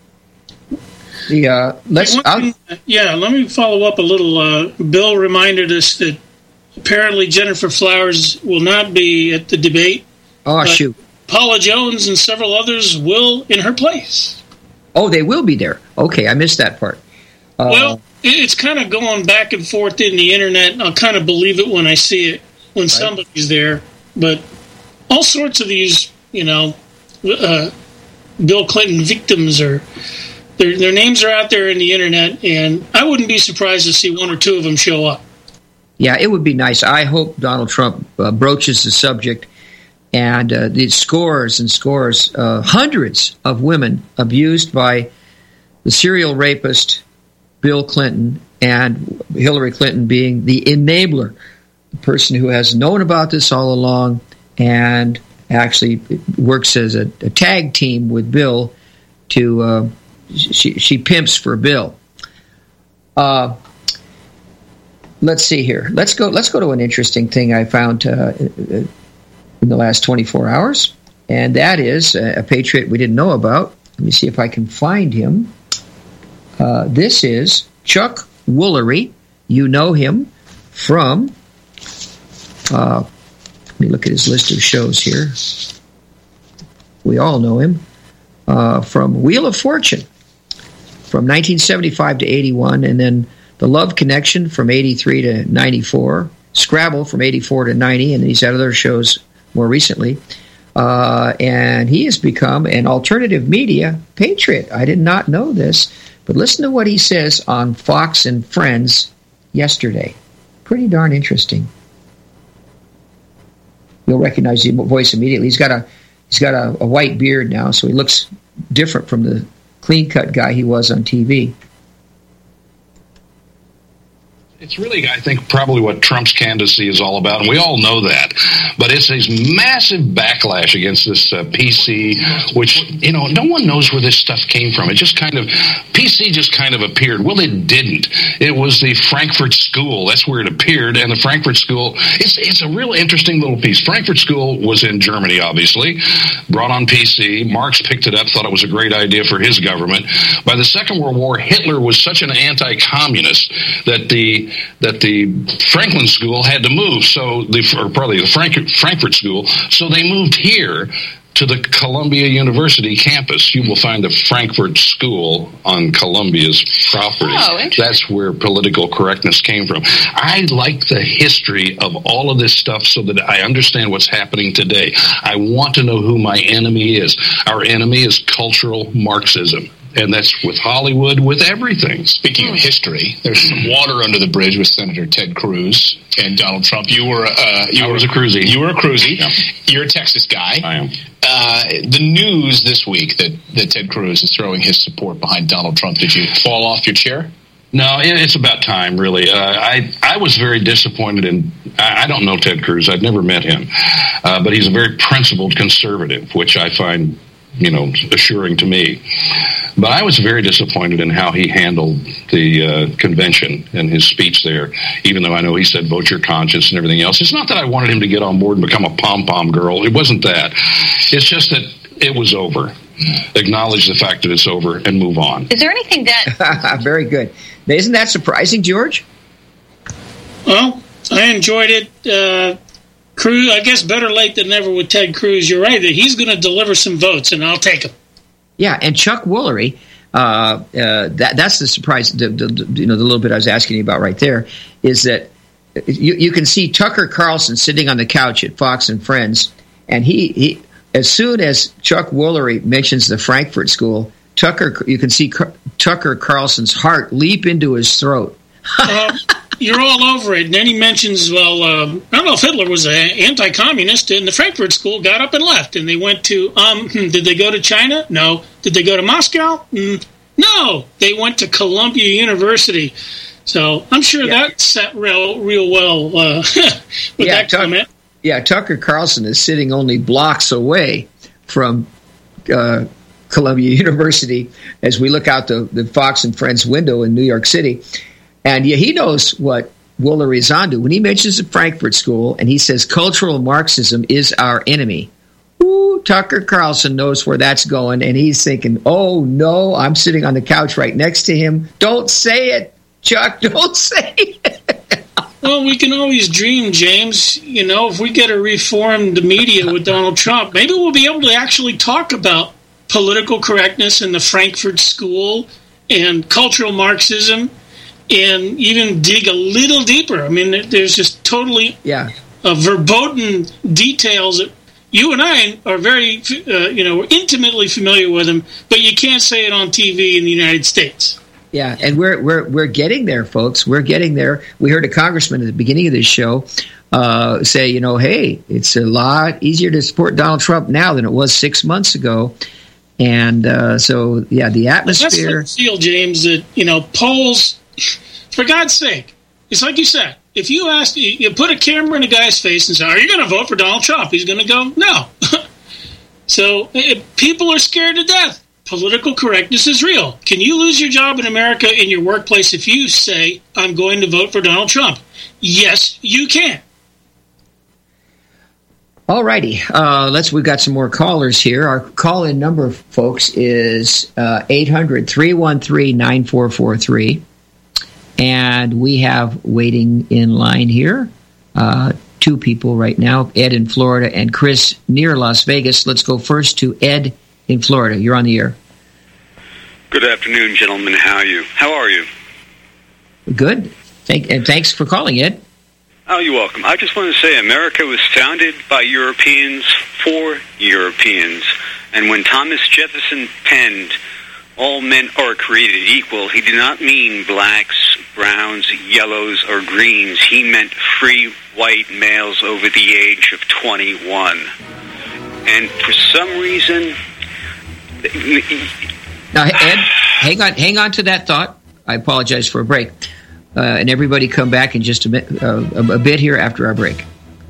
The uh, let's. One, yeah, let me follow up a little. Uh, Bill reminded us that apparently Jennifer Flowers will not be at the debate. Oh, but, shoot. Paula Jones and several others will in her place. Oh, they will be there. Okay, I missed that part. Uh, well, it's kind of going back and forth in the internet. I'll kind of believe it when I see it, when right. somebody's there. But all sorts of these, you know, uh, Bill Clinton victims are, their, their names are out there in the internet, and I wouldn't be surprised to see one or two of them show up. Yeah, it would be nice. I hope Donald Trump uh, broaches the subject, and uh, the scores and scores, uh, hundreds of women abused by the serial rapist Bill Clinton, and Hillary Clinton being the enabler, the person who has known about this all along and actually works as a, a tag team with Bill to, uh, she, she pimps for Bill. Uh, let's see here. Let's go, let's go to an interesting thing I found uh, in the last twenty-four hours, and that is a, a patriot we didn't know about. Let me see if I can find him. Uh, this is Chuck Woolery. You know him from, uh, let me look at his list of shows here. We all know him uh, from Wheel of Fortune from nineteen seventy-five to eighty-one, and then The Love Connection from eighty-three to ninety-four, Scrabble from eighty-four to ninety, and he's had other shows more recently. Uh, and he has become an alternative media patriot. I did not know this. But listen to what he says on Fox and Friends yesterday. Pretty darn interesting. You'll recognize the voice immediately. He's got a he's got a, a white beard now, so he looks different from the clean-cut guy he was on T V. It's really, I think, probably what Trump's candidacy is all about, and we all know that. But it's a massive backlash against this uh, P C, which, you know, no one knows where this stuff came from. It just kind of, P C just kind of appeared. Well, it didn't. It was the Frankfurt School. That's where it appeared, and the Frankfurt School, it's, it's a real interesting little piece. Frankfurt School was in Germany, obviously, brought on P C. Marx picked it up, thought it was a great idea for his government. By the Second World War, Hitler was such an anti-communist that the that the Franklin School had to move, so the or probably the Frank, Frankfurt School, so they moved here to the Columbia University campus. You will find the Frankfurt School on Columbia's property. Oh, that's where political correctness came from. I like the history of all of this stuff so that I understand what's happening today. I want to know who my enemy is. Our enemy is cultural Marxism. And that's with Hollywood, with everything. Speaking of history, there's some water under the bridge with Senator Ted Cruz and Donald Trump. You were, uh, you I were was a cruisie. You were a cruisie. Yeah. You're a Texas guy. I am. Uh, the news this week that, that Ted Cruz is throwing his support behind Donald Trump. Did you fall off your chair? No, it's about time, really. Uh, I I was very disappointed in. I, I don't know Ted Cruz. I've never met him, uh, but he's a very principled conservative, which I find, you know, assuring to me. But I was very disappointed in how he handled the uh, convention and his speech there, even though I know he said vote your conscience and everything else. It's not that I wanted him to get on board and become a pom-pom girl. It wasn't that. It's just that it was over. Acknowledge the fact that it's over and move on. Is there anything that... Very good. Isn't that surprising, George? Well, I enjoyed it. Uh, Cruz, I guess better late than never with Ted Cruz. You're right that he's going to deliver some votes, and I'll take them. Yeah, and Chuck Woolery, uh, uh, that, that's the surprise, the, the, the, you know, the little bit I was asking you about right there, is that you, you can see Tucker Carlson sitting on the couch at Fox and Friends, and he, he as soon as Chuck Woolery mentions the Frankfurt School, Tucker, you can see Car- Tucker Carlson's heart leap into his throat. uh, you're all over it. And then he mentions, well, um, I don't know if Hitler was an anti-communist, and the Frankfurt School got up and left, and they went to, um, did they go to China? No. Did they go to Moscow? Mm, no. They went to Columbia University. So I'm sure yeah. that sat real, real well uh, with yeah, that Tuck- comment. Yeah, Tucker Carlson is sitting only blocks away from uh, Columbia University as we look out the, the Fox and Friends window in New York City. And yeah, he knows what Woolery is onto. When he mentions the Frankfurt School and he says cultural Marxism is our enemy, ooh, Tucker Carlson knows where that's going, and he's thinking, oh, no, I'm sitting on the couch right next to him. Don't say it, Chuck, don't say it. Well, we can always dream, James. You know, if we get a reformed media with Donald Trump, maybe we'll be able to actually talk about political correctness in the Frankfurt School and cultural Marxism and even dig a little deeper. I mean, there's just totally yeah. uh, verboten details that you and I are very, uh, you know, we're intimately familiar with them, but you can't say it on T V in the United States. Yeah, and we're we're we're getting there, folks. We're getting there. We heard a congressman at the beginning of this show uh, say, you know, hey, it's a lot easier to support Donald Trump now than it was six months ago. And uh, so, yeah, the atmosphere. That's the deal, James. That you know, polls. For God's sake, it's like you said. If you ask, you put a camera in a guy's face and say, "Are you going to vote for Donald Trump?" He's going to go, "No." So it, people are scared to death. Political correctness is real. Can you lose your job in America in your workplace if you say, I'm going to vote for Donald Trump? Yes, you can. All righty. Uh, let's, we've got some more callers here. Our call-in number, folks, is uh, eight hundred, three one three, nine four four three. And we have waiting in line here uh, two people right now, Ed in Florida and Chris near Las Vegas. Let's go first to Ed in Florida. You're on the air. Good afternoon, gentlemen. How are you? How are you? Good. Thank, and thanks for calling, Ed. Oh, you're welcome. I just want to say America was founded by Europeans for Europeans. And when Thomas Jefferson penned, all men are created equal, he did not mean blacks, browns, yellows, or greens. He meant free white males over the age of twenty-one. And for some reason... Now, Ed, hang on, hang on to that thought. I apologize for a break. Uh, and everybody come back in just a, bit, uh, a, a bit here after our break.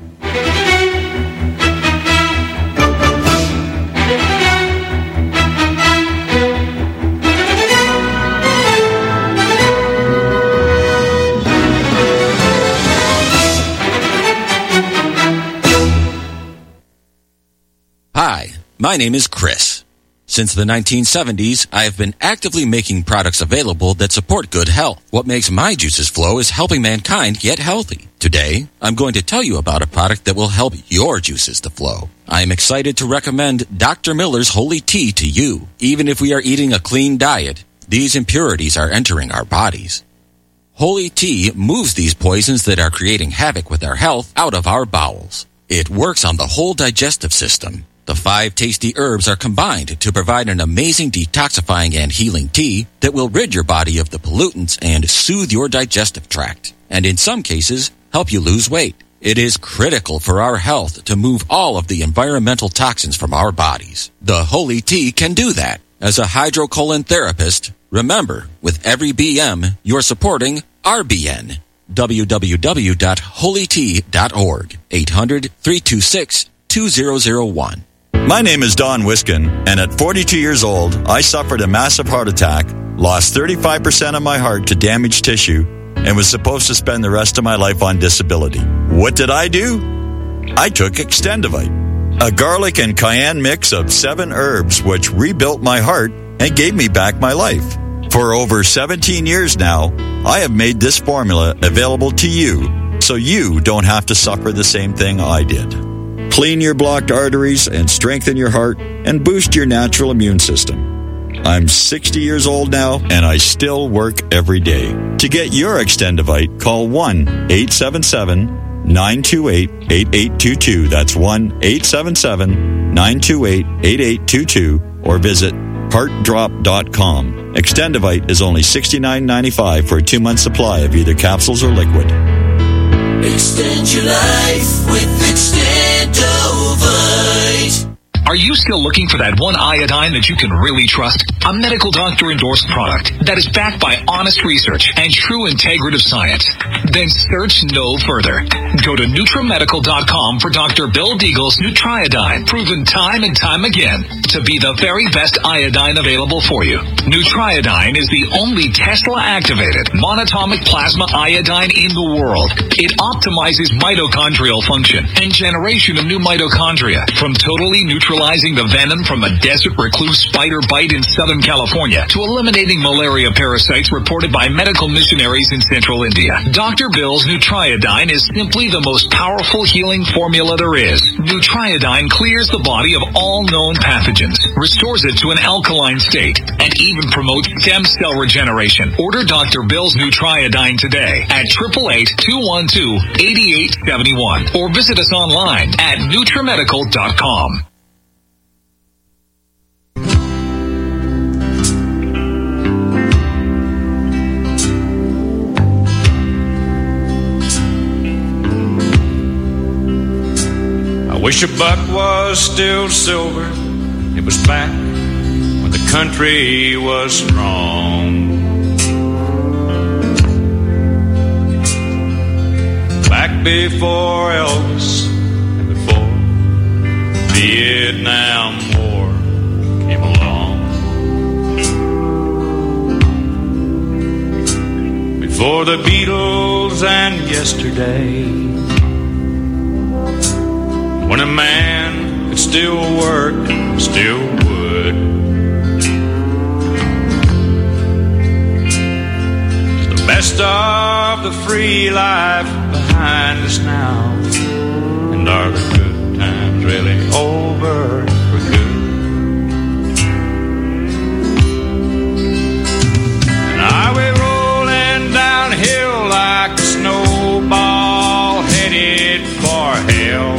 Hi, my name is Chris. Since the nineteen seventies, I have been actively making products available that support good health. What makes my juices flow is helping mankind get healthy. Today, I'm going to tell you about a product that will help your juices to flow. I am excited to recommend Doctor Miller's Holy Tea to you. Even if we are eating a clean diet, these impurities are entering our bodies. Holy Tea moves these poisons that are creating havoc with our health out of our bowels. It works on the whole digestive system. The five tasty herbs are combined to provide an amazing detoxifying and healing tea that will rid your body of the pollutants and soothe your digestive tract, and in some cases, help you lose weight. It is critical for our health to move all of the environmental toxins from our bodies. The Holy Tea can do that. As a hydrocolon therapist, remember, with every B M, you're supporting R B N. w w w dot holy tea dot org. eight hundred, three two six, two zero zero one. My name is Don Wiskin, and at forty-two years old, I suffered a massive heart attack, lost thirty-five percent of my heart to damaged tissue, and was supposed to spend the rest of my life on disability. What did I do? I took Extendivite, a garlic and cayenne mix of seven herbs which rebuilt my heart and gave me back my life. For over seventeen years now, I have made this formula available to you so you don't have to suffer the same thing I did. Clean your blocked arteries and strengthen your heart and boost your natural immune system. I'm sixty years old now and I still work every day. To get your Extendivite, call one eight seven seven, nine two eight, eight eight two two. That's one eight seven seven, nine two eight, eight eight two two or visit heart drop dot com. Extendivite is only sixty-nine ninety-five for a two-month supply of either capsules or liquid. Extend your life with Extendovite. Are you still looking for that one iodine that you can really trust? A medical doctor endorsed product that is backed by honest research and true integrative science? Then search no further. Go to Nutramedical dot com for Doctor Bill Deagle's Nutriodine, proven time and time again to be the very best iodine available for you. Nutriodine is the only Tesla-activated monatomic plasma iodine in the world. It optimizes mitochondrial function and generation of new mitochondria from totally neutral neutralizing the venom from a desert recluse spider bite in Southern California to eliminating malaria parasites reported by medical missionaries in Central India. Doctor Bill's Nutriodine is simply the most powerful healing formula there is. Nutriodine clears the body of all known pathogens, restores it to an alkaline state, and even promotes stem cell regeneration. Order Doctor Bill's Nutriodine today at eight eight eight, two one two, eight eight seven one or visit us online at nutrimedical dot com. I wish a buck was still silver. It was back when the country was strong. Back before Elvis and before the Vietnam War came along. Before the Beatles and yesterday, when a man could still work, still would. The best of the free life behind us now, and are the good times really over for good? And are we rolling downhill like a snowball headed for hell?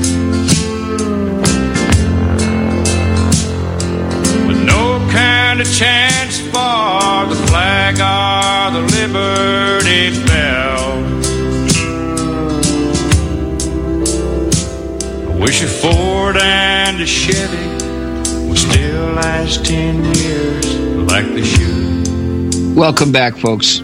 With no kind of chance for the flag or the Liberty Bell. Wish a Ford and a Chevy would still last ten years like they should. Welcome back, folks.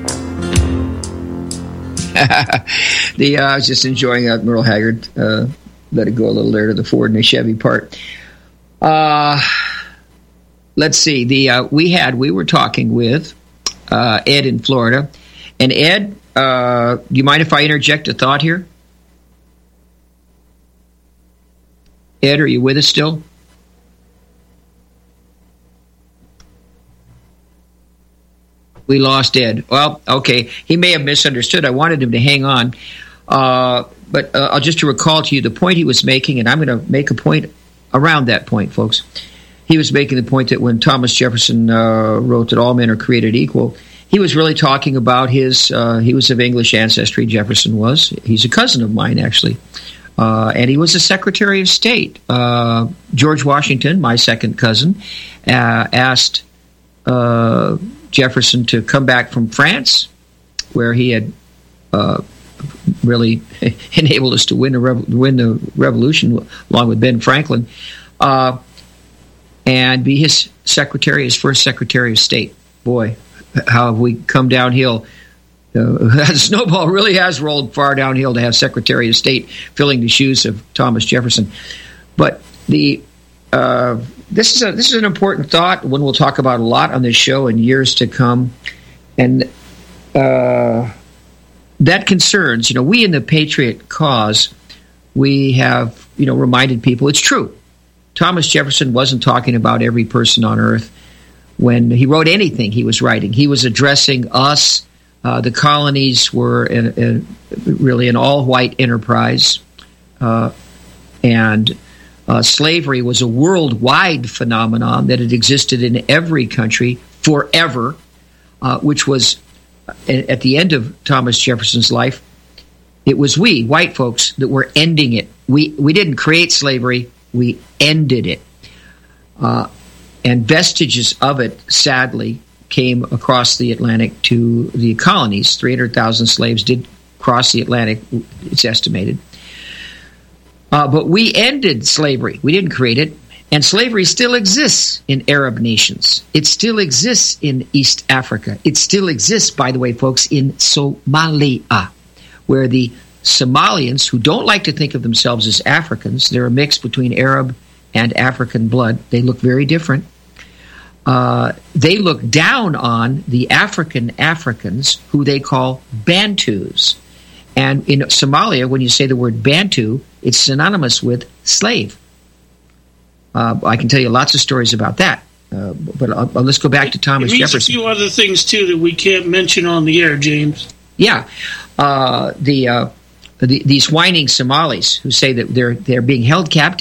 the uh, I was just enjoying that Merle Haggard. Uh, let it go a little there to the Ford and the Chevy part. Uh, let's see. The uh, we had we were talking with uh, Ed in Florida, and Ed, uh, do you mind if I interject a thought here? Ed, are you with us still? We lost Ed. Well, okay. He may have misunderstood. I wanted him to hang on. Uh, but uh, I'll just to recall to you the point he was making, and I'm going to make a point around that point, folks. He was making the point that when Thomas Jefferson uh, wrote that all men are created equal, he was really talking about his, uh, he was of English ancestry, Jefferson was. He's a cousin of mine, actually. Uh, and he was a Secretary of State. Uh, George Washington, my second cousin, uh, asked uh, Jefferson to come back from France, where he had uh, really enabled us to win, a rev- win the revolution, along with Ben Franklin, uh, and be his secretary, his first Secretary of State. Boy, how have we come downhill. Uh, the snowball really has rolled far downhill to have Secretary of State filling the shoes of Thomas Jefferson. But the uh, this is a this is an important thought, one we'll talk about a lot on this show in years to come, and uh, that concerns, you know, we in the Patriot cause, we have, you know, reminded people it's true. Thomas Jefferson wasn't talking about every person on earth when he wrote anything he was writing. He was addressing us. Uh, the colonies were in, in, really an all-white enterprise, uh, and uh, slavery was a worldwide phenomenon that had existed in every country forever, uh, which was, at the end of Thomas Jefferson's life, it was we, white folks, that were ending it. We, we didn't create slavery, we ended it. Uh, and vestiges of it, sadly, came across the Atlantic to the colonies. three hundred thousand slaves did cross the Atlantic, it's estimated. Uh, but we ended slavery. We didn't create it. And slavery still exists in Arab nations. It still exists in East Africa. It still exists, by the way, folks, in Somalia, where the Somalians, who don't like to think of themselves as Africans, they're a mix between Arab and African blood. They look very different. Uh, they look down on the African Africans, who they call Bantus. And in Somalia, when you say the word Bantu, it's synonymous with slave. Uh, I can tell you lots of stories about that. Uh, but uh, let's go back to Thomas it means Jefferson. A few other things too that we can't mention on the air, James. Yeah, uh, the, uh, the these whining Somalis who say that they're they're being held captive